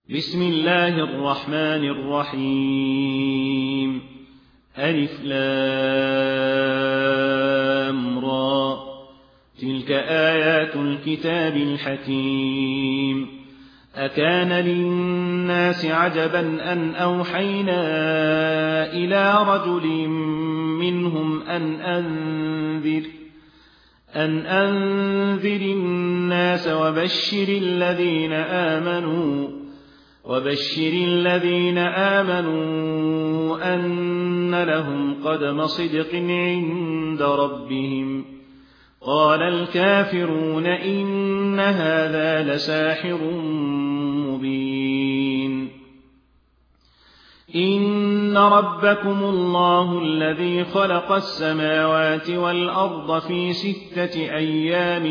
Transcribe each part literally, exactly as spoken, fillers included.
بسم الله الرحمن الرحيم. ألف لام را. تلك آيات الكتاب الحكيم. أكان للناس عجبا أن أوحينا إلى رجل منهم أن أنذر أن أنذر الناس وبشر الذين آمنوا وبشر الذين آمنوا أن لهم قدم صدق عند ربهم. قال الكافرون إن هذا لساحر مبين. إن ربكم الله الذي خلق السماوات والأرض في ستة أيام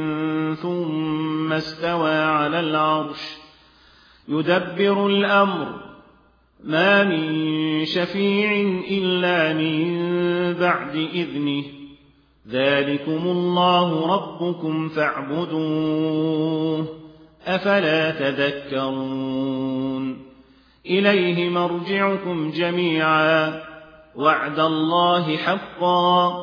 ثم استوى على العرش يدبر الأمر ما من شفيع إلا من بعد إذنه ذلكم الله ربكم فاعبدوه أفلا تذكرون. إليه مرجعكم جميعا وعد الله حقا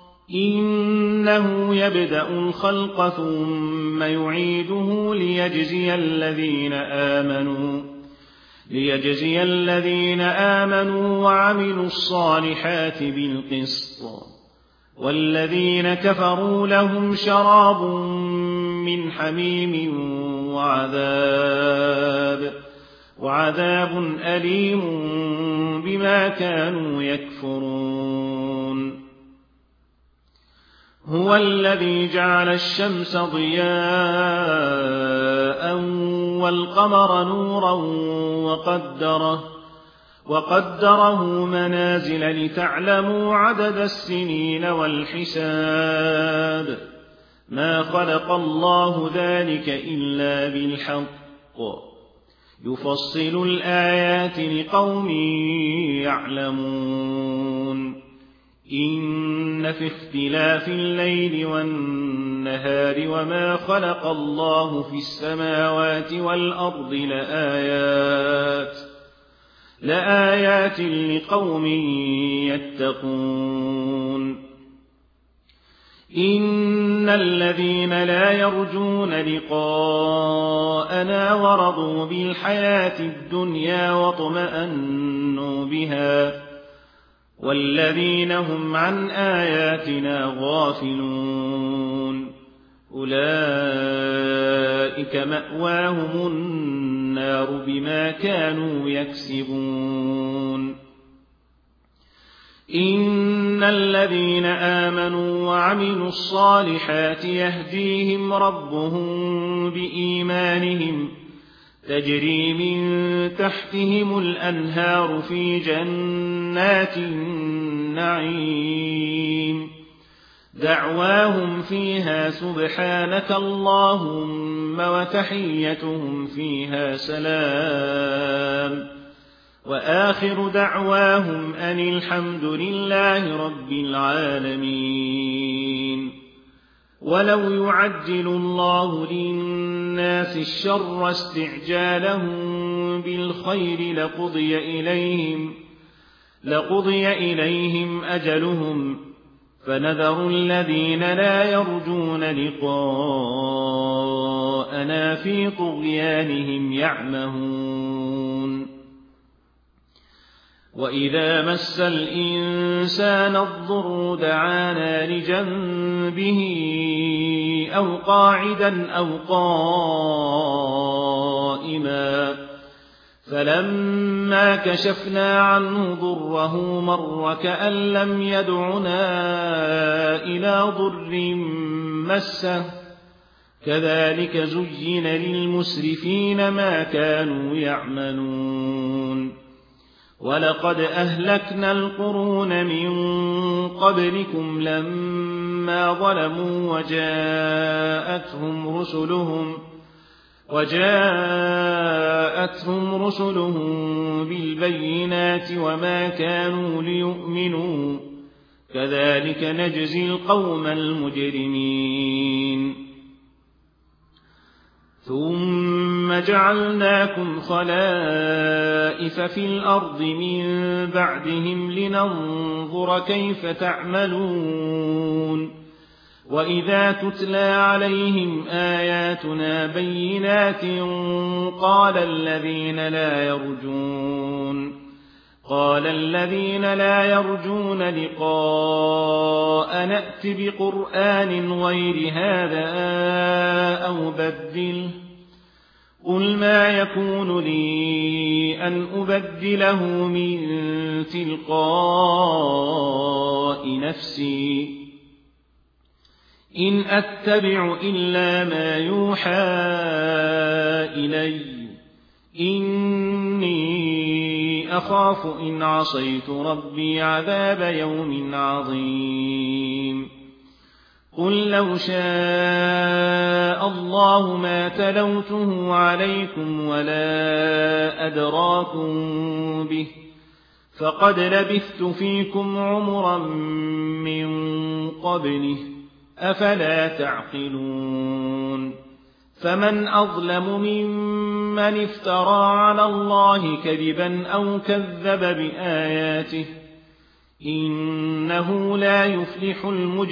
إنه يبدأ الخلق ثم يعيده ليجزي الذين آمنوا ليجزي الذين آمنوا وعملوا الصالحات بالقسط والذين كفروا لهم شراب من حميم وعذاب وعذاب أليم بما كانوا يكفرون. هو الذي جعل الشمس ضياء والقمر نورا وقدره, وقدره منازل لتعلموا عدد السنين والحساب. ما خلق الله ذلك إلا بالحق يفصل الآيات لقوم يعلمون. إن في اختلاف الليل والنهار وما خلق الله في السماوات والأرض لآيات لآيات لقوم يتقون. إن الذين لا يرجون لقاءنا ورضوا بالحياة الدنيا واطمأنوا بها والذين هم عن آياتنا غافلون أولئك مأواهم النار بما كانوا يكسبون. إن الذين آمنوا وعملوا الصالحات يهديهم ربهم بإيمانهم تجري من تحتهم الأنهار في جنات النعيم دعواهم فيها سبحانك اللهم وتحيتهم فيها سلام وآخر دعواهم أن الحمد لله رب العالمين. ولو يعجل الله للناس الشر استعجالهم بالخير لقضي إليهم, لقضي إليهم أجلهم فنذر الذين لا يرجون لقاءنا في طغيانهم يعمهون. وإذا مس الإنسان الضر دعانا لجنبه أو قاعدا أو قائما فلما كشفنا عنه ضره مر كأن لم يدعنا إلى ضر مسه كذلك زين للمسرفين ما كانوا يعملون. ولقد أهلكنا القرون من قبلكم لما ظلموا وجاءتهم رسلهم وجاءتهم رسلهم بالبينات وما كانوا ليؤمنوا كذلك نجزي القوم المجرمين. ثم ثم جعلناكم خلائف في الأرض من بعدهم لننظر كيف تعملون وإذا تتلى عليهم آياتنا بينات قال الذين لا يرجون قال الذين لا يرجون لقاء نأت بقرآن غير هذا أو بدله قل ما يكون لي أن أبدله من تلقاء نفسي إن أتبع إلا ما يوحى إلي إني أخاف إن عصيت ربي عذاب يوم عظيم قل لو شاء الله ما تلوته عليكم ولا أدراكم به فقد لبثت فيكم عمرا من قبله أفلا تعقلون فمن أظلم ممن افترى على الله كذبا أو كذب بآياته إنه لا يفلح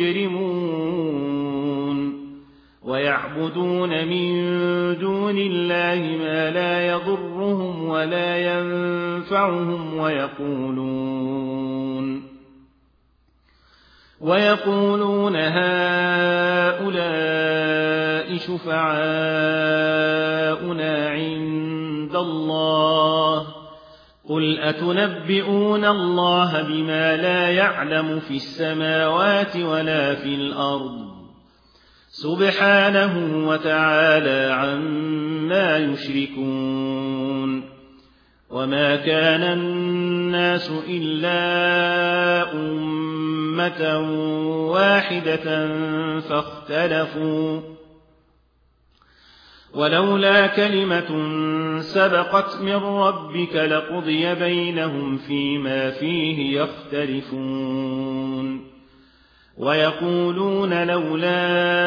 المجرمون ويعبدون من دون الله ما لا يضرهم ولا ينفعهم ويقولون ويقولون هؤلاء شفعاؤنا عند الله قل أتنبئون الله بما لا يعلم في السماوات ولا في الأرض سبحانه وتعالى عما يشركون وما كان الناس إلا أمة واحدة فاختلفوا ولولا كلمة سبقت من ربك لقضي بينهم فيما فيه يختلفون ويقولون لولا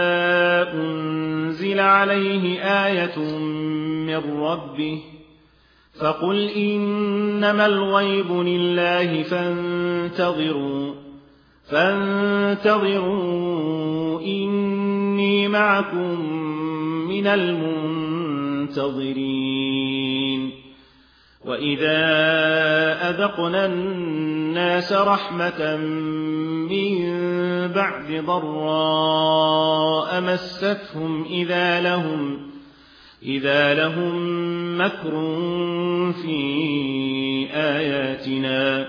أنزل عليه آية من ربه فقل إنما الغيب لله فانتظروا فانتظروا إني معكم من المنتظرين وإذا أذقنا الناس رحمة من بعد ضراء مستهم إذا لهم إذا لهم مكر في آياتنا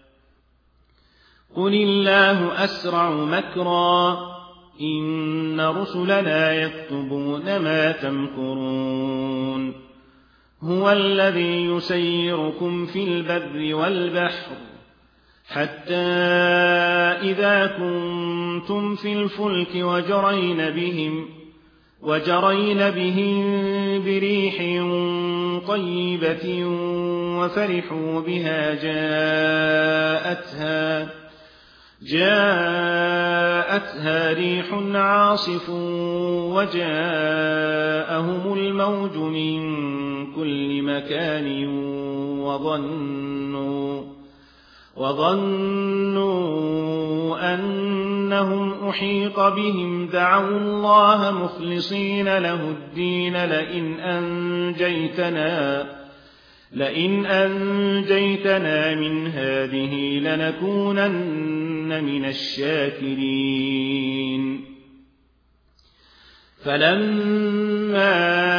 قل الله أسرع مكرا إن رسلنا يكتبون ما تمكرون هو الذي يسيركم في البر والبحر حتى إذا كنتم في الفلك وجرين بهم وجرين بهم بريح طيبة وفرحوا بها جاءتها جاءتها ريح عاصف وجاءهم الموج من كل مكان وظنوا وظنوا أنهم أحيط بهم دعوا الله مخلصين له الدين لئن أنجيتنا لئن أنجيتنا من هذه لنكونن من الشاكرين فلما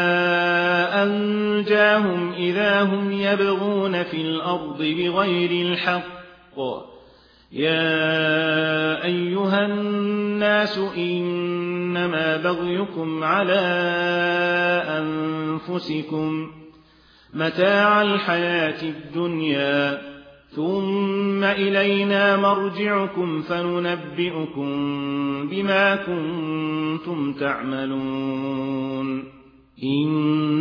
أنجاهم إذا هم يبغون في الأرض بغير الحق يا أيها الناس إنما بغيكم على أنفسكم متاع الحياة الدنيا ثم إلينا مرجعكم فننبئكم بما كنتم تعملون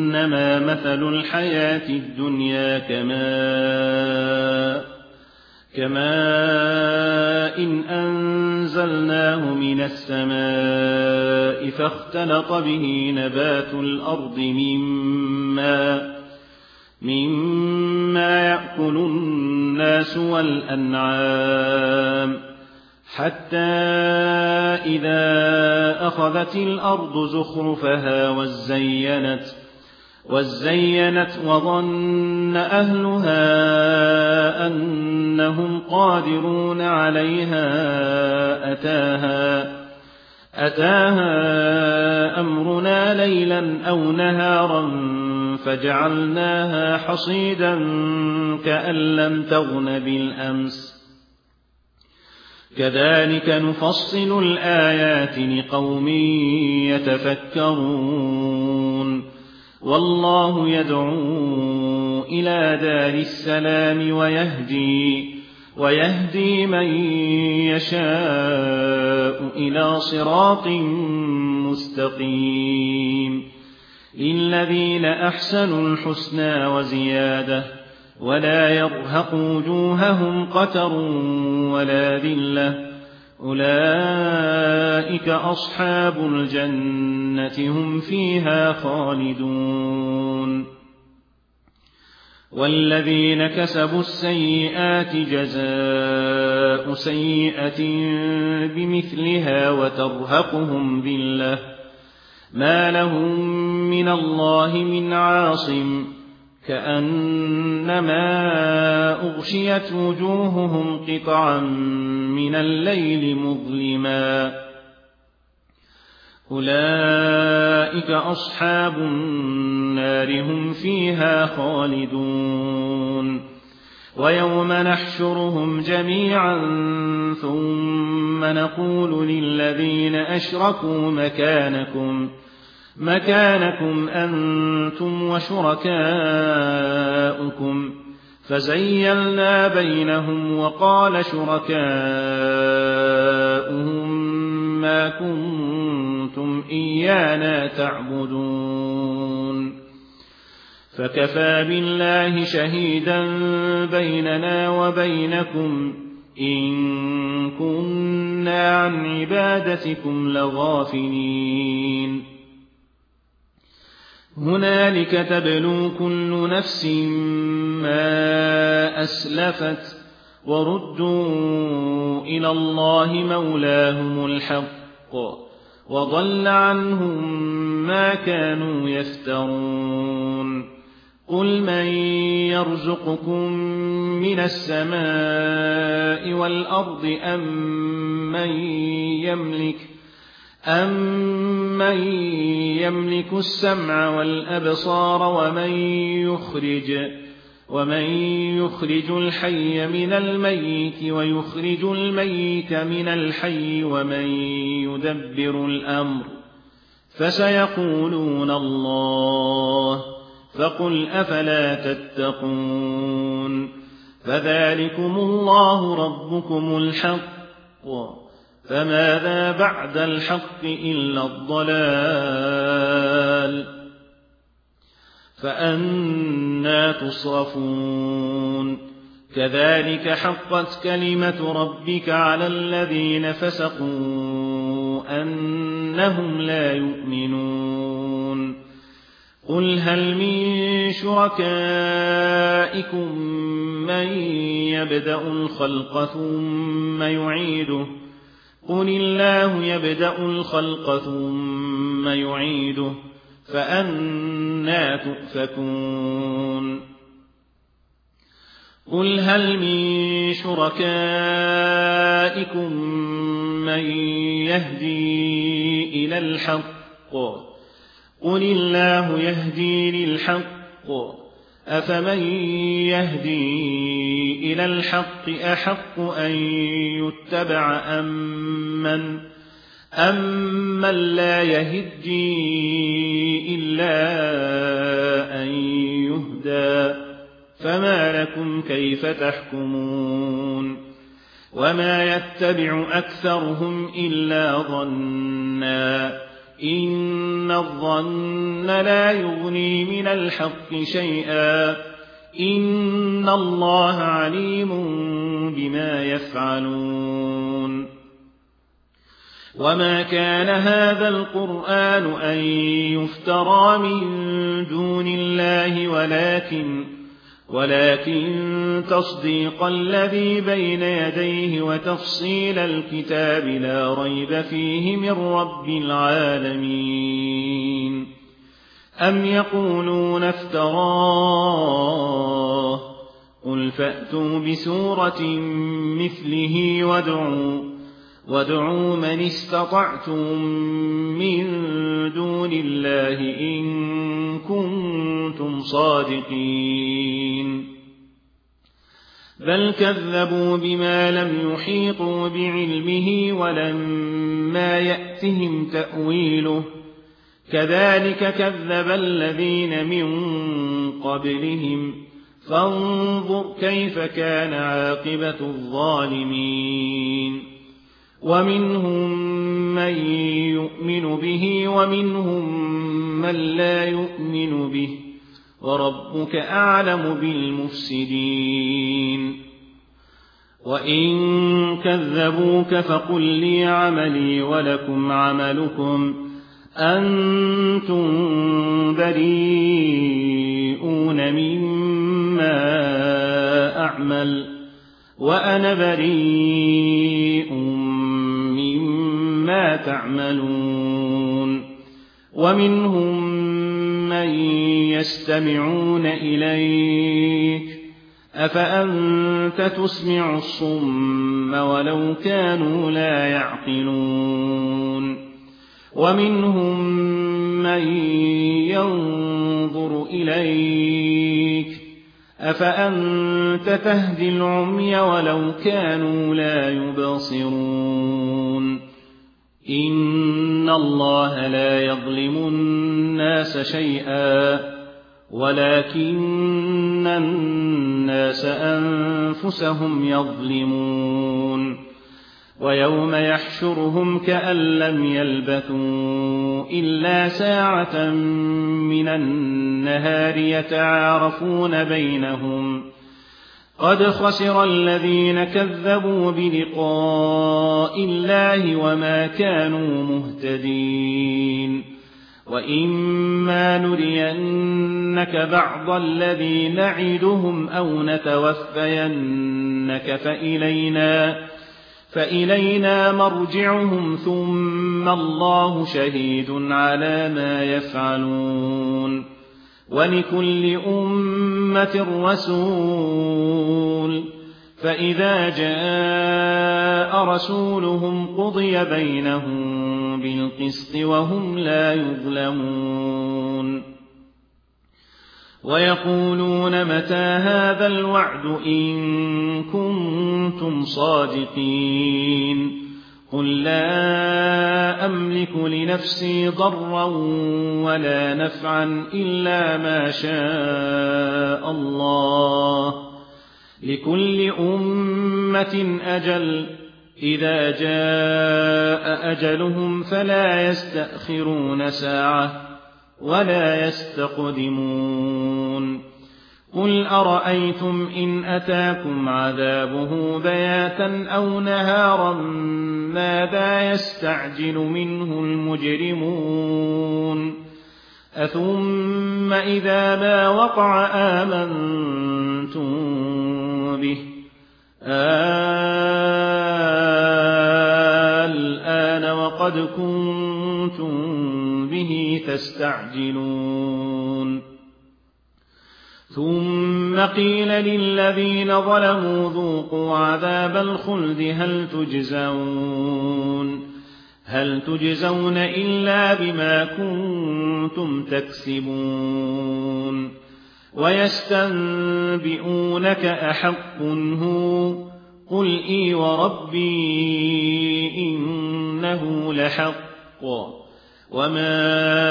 إنما مثل الحياة الدنيا كماء كماء إن أنزلناه من السماء فاختلط به نبات الأرض مما, مما يأكل الناس والأنعام حتى إذا أخذت الأرض زخرفها وزينت وزينت وظن أهلها أنهم قادرون عليها أتاها, أتاها أمرنا ليلا أو نهارا فجعلناها حصيدا كأن لم تغن بالأمس كذلك نفصل الآيات لقوم يتفكرون والله يدعو إلى دار السلام ويهدي, ويهدي من يشاء إلى صراط مستقيم للذين أحسنوا الحسنى وزيادة ولا يرهق وجوههم قتر ولا ذلة أولئك أصحاب الجنة هم فيها خالدون والذين كسبوا السيئات جزاء سيئة بمثلها وترهقهم ذلة ما لهم من الله من عاصم كأنما أغشيت وجوههم قطعا من الليل مظلما أولئك أصحاب النار هم فيها خالدون ويوم نحشرهم جميعا ثم نقول للذين أشركوا مكانكم مكانكم أنتم وشركاؤكم فزيلنا بينهم وقال شركاؤهم ما كنتم إيانا تعبدون فكفى بالله شهيدا بيننا وبينكم إن كنا عن عبادتكم لغافلين هنالك تبلو كل نفس ما أسلفت وردوا إلى الله مولاهم الحق وضل عنهم ما كانوا يفترون قل من يرزقكم من السماء والأرض أم من يملك أَمَّن يَمْلِكُ السَّمْعَ وَالْأَبْصَارَ وَمَن يُخْرِجُ وَمَن يُخْرِجُ الْحَيَّ مِنَ الْمَيِّتِ وَيُخْرِجُ الْمَيِّتَ مِنَ الْحَيِّ وَمَن يُدَبِّرُ الْأَمْرَ فَسَيَقُولُونَ اللَّهُ فَقُلْ أَفَلَا تَتَّقُونَ فَذَلِكُمُ اللَّهُ رَبُّكُمُ الْحَقُّ فماذا بعد الحق إلا الضلال فأنى تصرفون كذلك حقت كلمة ربك على الذين فسقوا أنهم لا يؤمنون قل هل من شركائكم من يبدأ الخلق ثم يعيده قل الله يبدأ الخلق ثم يعيده فأنى تؤفكون قل هل من شركائكم من يهدي إلى الحق قل الله يهدي للحق أفمن يهدي إلى الحق أحق أن يتبع أمن أمن لا يهدي إلا أن يهدى فما لكم كيف تحكمون وما يتبع أكثرهم إلا ظنا إن الظن لا يغني من الحق شيئا إن الله عليم بما يفعلون وما كان هذا القرآن أن يفترى من دون الله ولكن ولكن تصديق الذي بين يديه وتفصيل الكتاب لا ريب فيه من رب العالمين أم يقولون افتراه قل فأتوا بسورة مثله وادعوا وادعوا من استطعتم من دون الله إن كنتم صادقين بل كذبوا بما لم يحيطوا بعلمه ولما يأتهم تأويله كذلك كذب الذين من قبلهم فانظر كيف كان عاقبة الظالمين ومنهم من يؤمن به ومنهم من لا يؤمن به وربك أعلم بالمفسدين وإن كذبوك فقل لي عملي ولكم عملكم أنتم بريئون مما أعمل وأنا بريء مما تعملون ومنهم من يستمعون إليك أفأنت تسمع الصم ولو كانوا لا يعقلون ومنهم من ينظر إليك أفأنت تهدي العمي ولو كانوا لا يبصرون إن الله لا يظلم الناس شيئا ولكن الناس أنفسهم يظلمون ويوم يحشرهم كأن لم يلبثوا إلا ساعة من النهار يتعارفون بينهم قد خسر الذين كذبوا بلقاء الله وما كانوا مهتدين وإما نرينك بعض الذي نعدهم أو نتوفينك فإلينا فإلينا مرجعهم ثم الله شهيد على ما يفعلون ولكل أمة رسول فإذا جاء رسولهم قضي بينهم بالقسط وهم لا يظلمون ويقولون متى هذا الوعد إن كنتم صادقين قل لا أملك لنفسي ضرا ولا نفعا إلا ما شاء الله لكل أمة أجل إذا جاء أجلهم فلا يستأخرون ساعة ولا يستقدمون قل أرأيتم إن أتاكم عذابه بياتا أو نهارا ماذا يستعجل منه المجرمون أثم إذا ما وقع آمنتم به الآن وقد كنتم به تستعجلون ثم قيل للذين ظلموا ذوقوا عذاب الخلد هل تجزون هل تجزون إلا بما كنتم تكسبون ويستنبئونك أحق هو قل إي وربي إنه لحق وما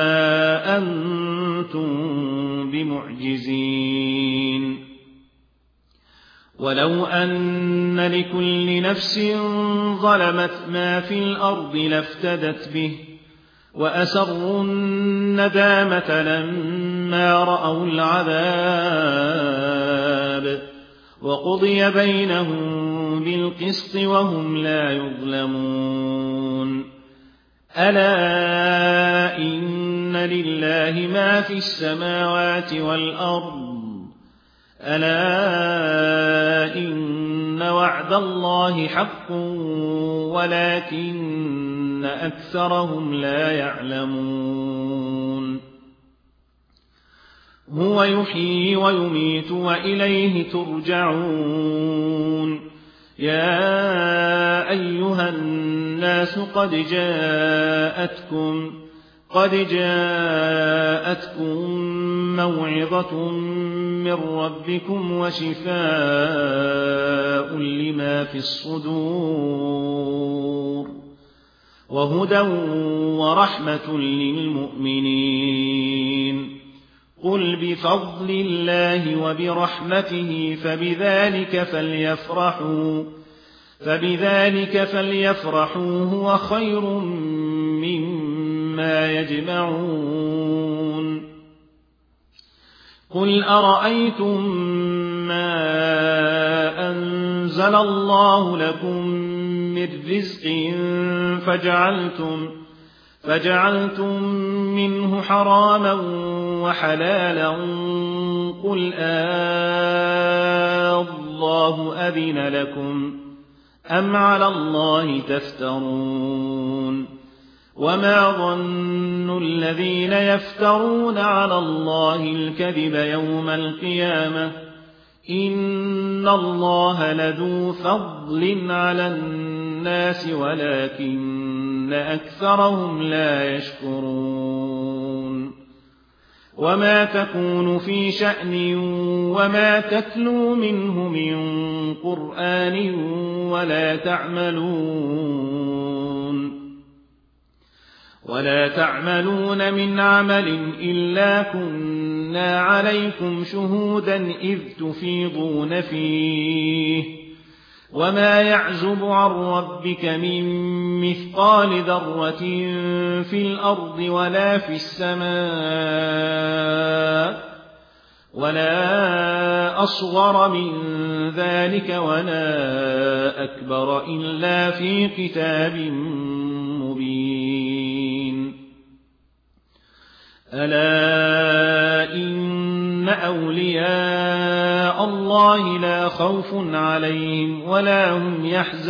أنتم بمعجزين ولو أن لكل نفس ظلمت ما في الأرض لافتدت به وأسروا الندامة لما رأوا العذاب الحساب وقضي بينهم بالقسط وهم لا يظلمون ألا إن لله ما في السماوات والأرض ألا إن وعد الله حق ولكن أكثرهم لا يعلمون هو يحيي ويميت وإليه ترجعون يا أيها الناس قد جاءتكم قد جاءتكم موعظة من ربكم وشفاء لما في الصدور وهدى ورحمة للمؤمنين قل بفضل الله وبرحمته فبذلك فليفرحوا فبذلك فليفرحوا هو خير مما يجمعون قل أرأيتم ما أنزل الله لكم من رزق فجعلتم فجعلتم منه حراما وحلالا قل آه الله أذن لكم أم على الله تفترون وما ظن الذين يفترون على الله الكذب يوم القيامة إن الله لذو فضل على الناس ولكن أكثرهم لا يشكرون وما تكون في شأن وما تتلو منه من قرآن ولا تعملون ولا تعملون من عمل إلا كنا عليكم شهودا إذ تفيضون فيه وما يعزب عن ربك من مثقال ذرة في الأرض ولا في السماء ولا أصغر من ذلك ولا أكبر إلا في كتاب مبين ألا إن أولياء الله لا خوف عليهم ولا هم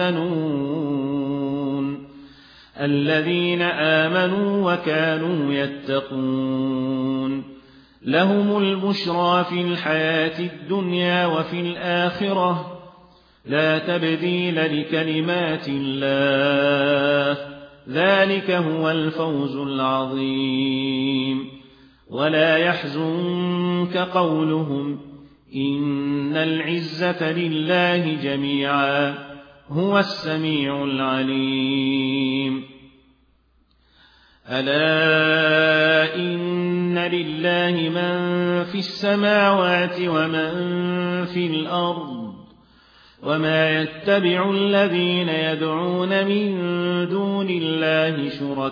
يحزنون الذين آمنوا وكانوا يتقون لهم البشرى في الحياة الدنيا وفي الآخرة لا تبديل لكلمات الله ذلك هو الفوز العظيم ولا يحزنك قولهم إن العزة لله جميعا هو السميع العليم ألا إن لله من في السماوات ومن في الأرض وما يتبع الذين يدعون من دون الله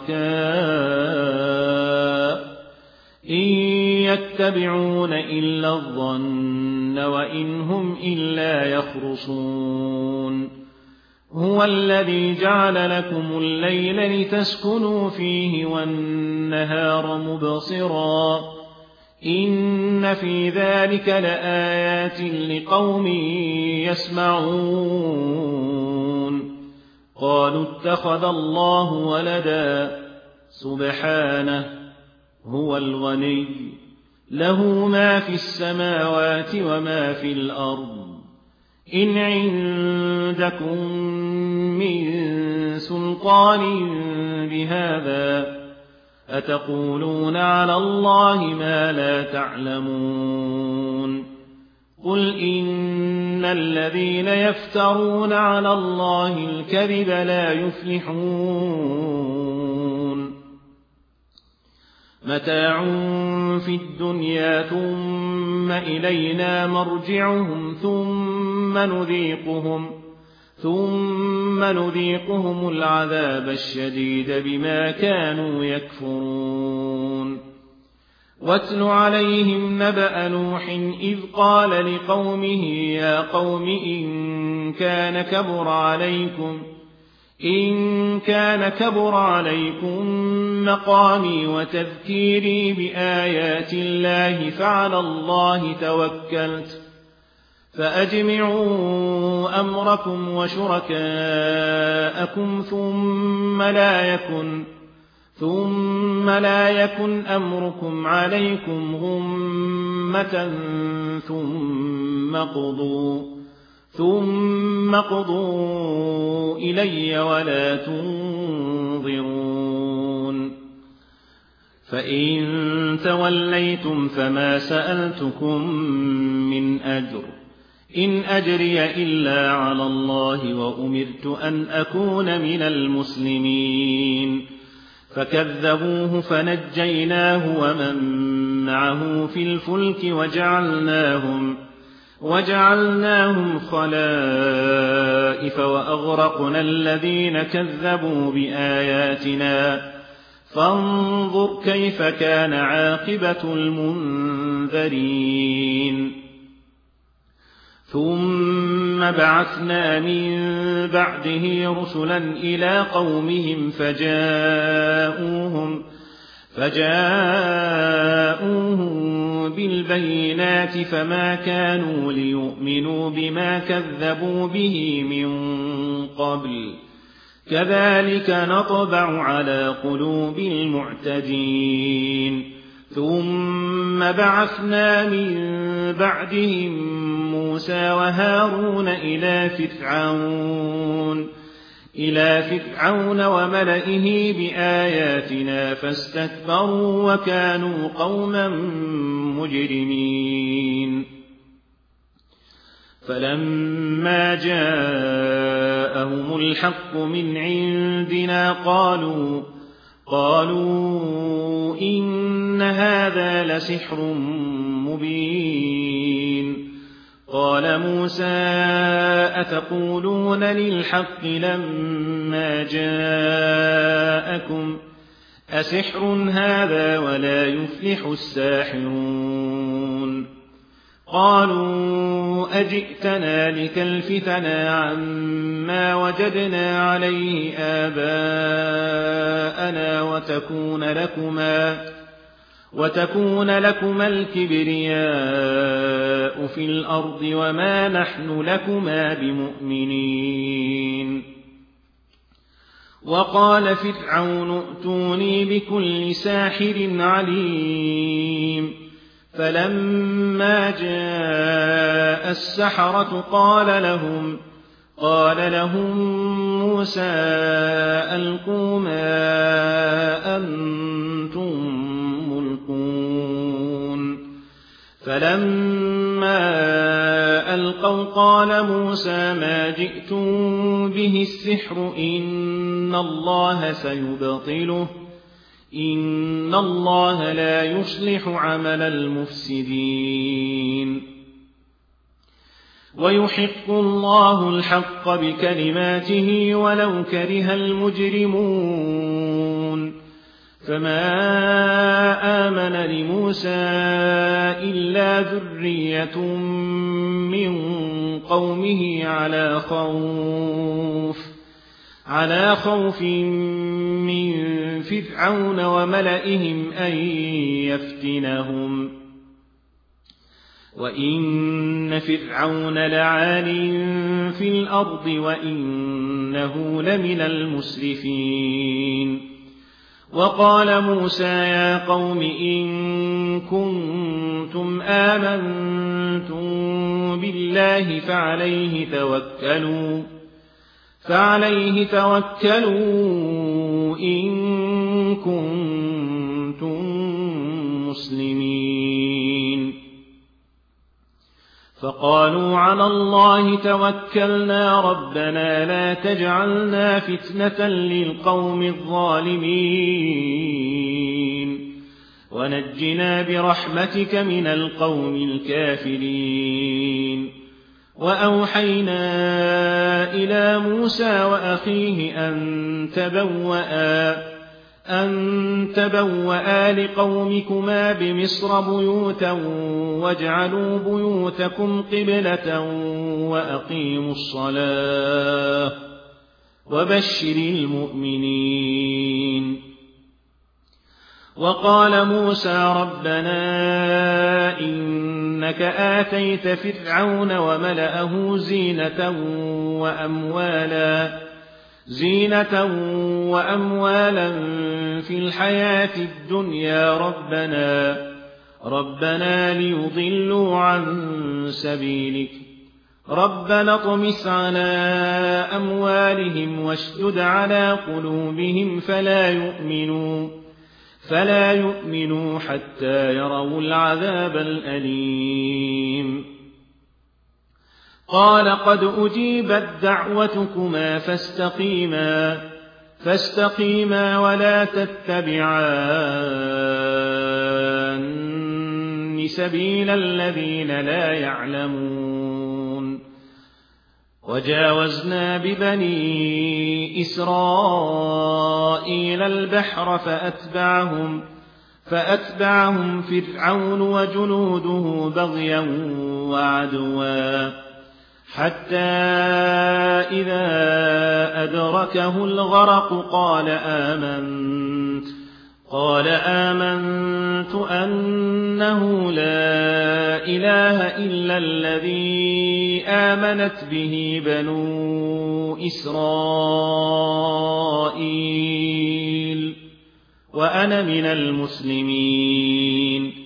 شركاء إن يتبعون إلا الظن وإن هم إلا يخرصون هو الذي جعل لكم الليل لتسكنوا فيه والنهار مبصرا إن في ذلك لآيات لقوم يسمعون قالوا اتخذ الله ولدا سبحانه هو الغني له ما في السماوات وما في الأرض إن عندكم من سلطان بهذا أتقولون على الله ما لا تعلمون قل إن الذين يفترون على الله الكذب لا يفلحون متاع في الدنيا ثم إلينا مرجعهم ثم نذيقهم ثم نذيقهم العذاب الشديد بما كانوا يكفرون واتل عليهم نبأ نوح إذ قال لقومه يا قوم إن كان كبر عليكم إن كان كبر عليكم مقامي وتذكيري بآيات الله فعلى الله توكلت فأجمعوا أمركم وشركاءكم ثم لا يكن ثم لا يكن أمركم عليكم غمة ثم قضوا ثم قضوا إلي ولا تنظرون فإن توليتم فما سألتكم من أجر إن أجري إلا على الله وأمرت أن أكون من المسلمين فكذبوه فنجيناه ومن معه في الفلك وجعلناهم وجعلناهم خلائف وأغرقنا الذين كذبوا بآياتنا فانظر كيف كان عاقبة المنذرين ثم بعثنا من بعده رسلا إلى قومهم فجاءوهم فجاءوهم بالبينات فما كانوا ليؤمنوا بما كذبوا به من قبل كذلك نطبع على قلوب المعتدين ثم بعثنا من بعدهم موسى وهارون إلى فرعون إلى فرعون وملئه بآياتنا فاستكبروا وكانوا قوما مجرمين فلما جاءهم الحق من عندنا قالوا قالوا إن هذا لسحر مبين قال موسى أتقولون للحق لما جاءكم أسحر هذا ولا يفلح الساحرون قالوا أجئتنا لتلفتنا عما وجدنا عليه آباءنا وتكون لكما وتكون لكما الكبرياء في الأرض وما نحن لكما بمؤمنين وقال فرعون ائتوني بكل ساحر عليم فلما جاء السحرة قال لهم قال لهم موسى ألقوا ما أنتم ملقون فلما ألقوا قال موسى ما جئتم به السحر إن الله سيبطله إن الله لا يصلح عمل المفسدين ويحق الله الحق بكلماته ولو كره المجرمون فما آمن لموسى إلا ذرية من قومه على خوف على خوف من فرعون وملئهم أن يفتنهم وإن فرعون لعال في الأرض وإنه لمن المسرفين وقال موسى يا قوم إن كنتم آمنتم بالله فعليه توكلوا فعليه توكلوا إن كنتم مسلمين فقالوا على الله توكلنا ربنا لا تجعلنا فتنة للقوم الظالمين ونجنا برحمتك من القوم الكافرين وأوحينا إلى موسى وأخيه أن تبوأ أن تبوأ لقومكما بمصر بيوتا واجعلوا بيوتكم قبلة وأقيموا الصلاة وبشر المؤمنين. وقال موسى ربنا إنك آتيت فرعون وملأه زينة وأموالا زينة وأموالا في الحياة الدنيا ربنا ربنا ليضلوا عن سبيلك ربنا اطمس على أموالهم واشدد على قلوبهم فلا يؤمنوا فلا يؤمنوا حتى يروا العذاب الأليم. قال قد أجيبت دعوتكما فاستقيما فاستقيما ولا تتبعان سبيل الذين لا يعلمون. وجاوزنا ببني إسرائيل البحر فأتبعهم فأتبعهم فرعون وجنوده بغيا وعدوا حتى إذا أدركه الغرق قال آمنت قال آمنت أنه لا إله إلا الذي آمنت به بنو إسرائيل وأنا من المسلمين.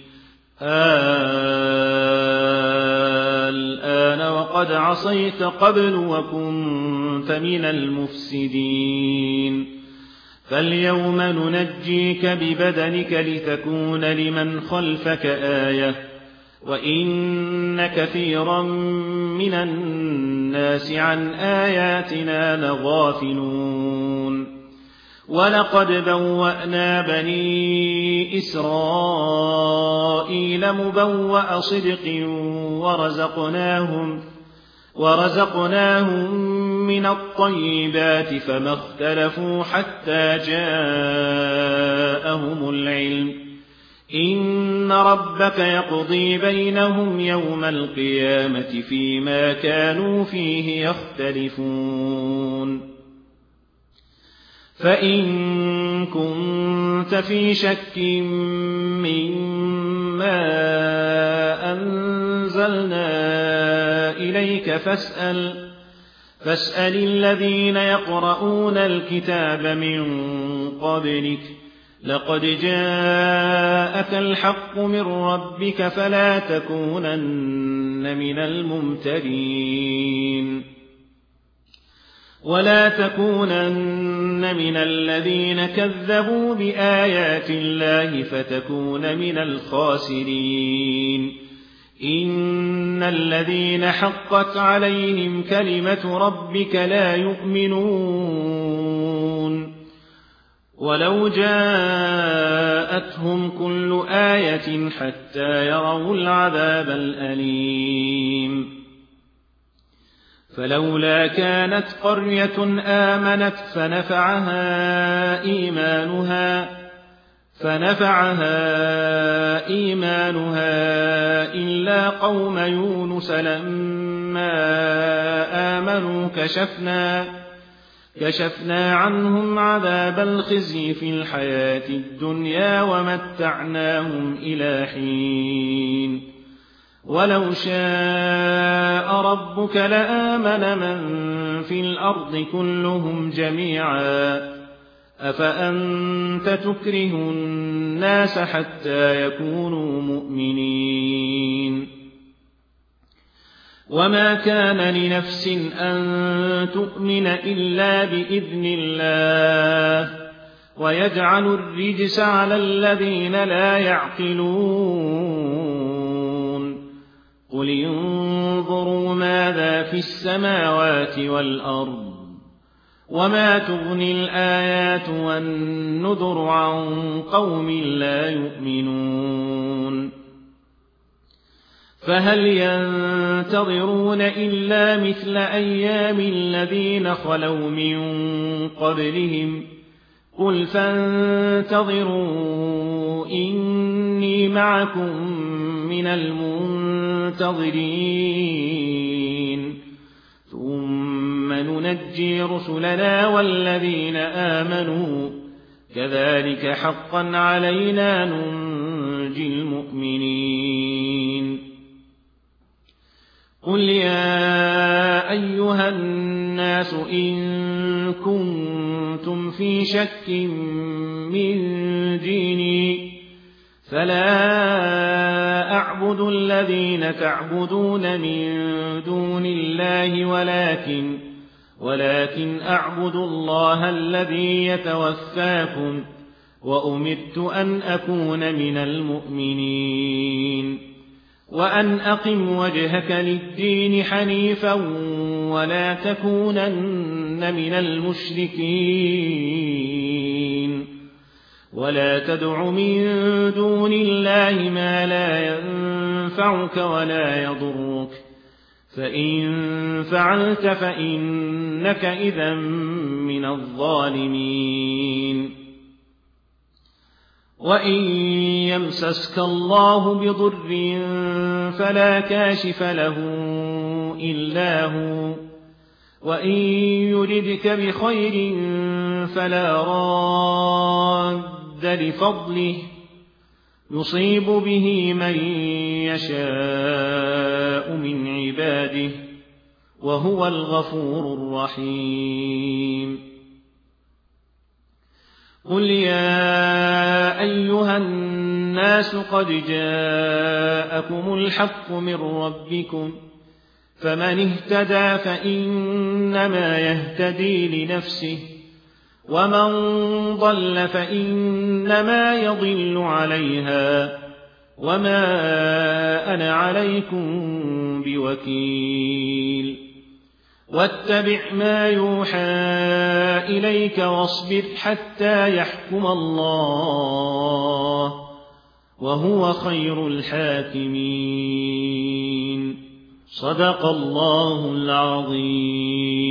الآن وقد عصيت قبل وكنت من المفسدين فاليوم ننجيك ببدنك لتكون لمن خلفك آية وإن كثيرا من الناس عن آياتنا لغافلون. ولقد بوأنا بني إسرائيل مبوأ صدق ورزقناهم ورزقناهم من الطيبات فما اختلفوا حتى جاءهم العلم إن ربك يقضي بينهم يوم القيامة فيما كانوا فيه يختلفون. فإن كنت في شك مما أنزلنا إليك فاسأل فاسأل الذين يقرؤون الكتاب من قبلك لقد جاءك الحق من ربك فلا تكونن من الممترين ولا تكونن من الذين كذبوا بآيات الله فتكون من الخاسرين. إن الذين حقت عليهم كلمة ربك لا يؤمنون ولو جاءتهم كل آية حتى يروا العذاب الأليم. فلولا كانت قرية آمنت فنفعها إيمانها فنفعها إيمانها إلا قوم يونس لما آمنوا كشفنا كشفنا عنهم عذاب الخزي في الحياة الدنيا ومتعناهم إلى حين. ولو شاء ربك لآمن من في الأرض كلهم جميعا أفأنت تكره الناس حتى يكونوا مؤمنين. وما كان لنفس أن تؤمن إلا بإذن الله ويجعل الرجس على الذين لا يعقلون. قل انظروا ماذا في السماوات والأرض وما تغني الآيات والنذر عن قوم لا يؤمنون. فهل ينتظرون إلا مثل أيام الذين خلوا من قبلهم قل فانتظروا إني معكم من المنتظرين ثم ننجي رسلنا والذين آمنوا كذلك حقا علينا ننجي المؤمنين قل يا أيها الناس إن كنتم في شك من ديني فلا أعبد الذين تعبدون من دون الله ولكن ولكن أعبد الله الذي يتوفاكم وأمرت أن أكون من المؤمنين وأن أقم وجهك للدين حنيفا ولا تكونن من المشركين ولا تدع من دون الله ما لا ينفعك ولا يضرك فإن فعلت فإنك إذا من الظالمين وإن يمسسك الله بضر فلا كاشف له إلا هو وإن يردك بخير فلا راد لفضله يصيب به من يشاء من عباده وهو الغفور الرحيم قل يا أيها الناس قد جاءكم الحق من ربكم فمن اهتدى فإنما يهتدي لنفسه ومن ضل فإنما يضل عليها وما أنا عليكم بوكيل واتبع ما يوحى إليك واصبر حتى يحكم الله وهو خير الحاكمين صدق الله العظيم.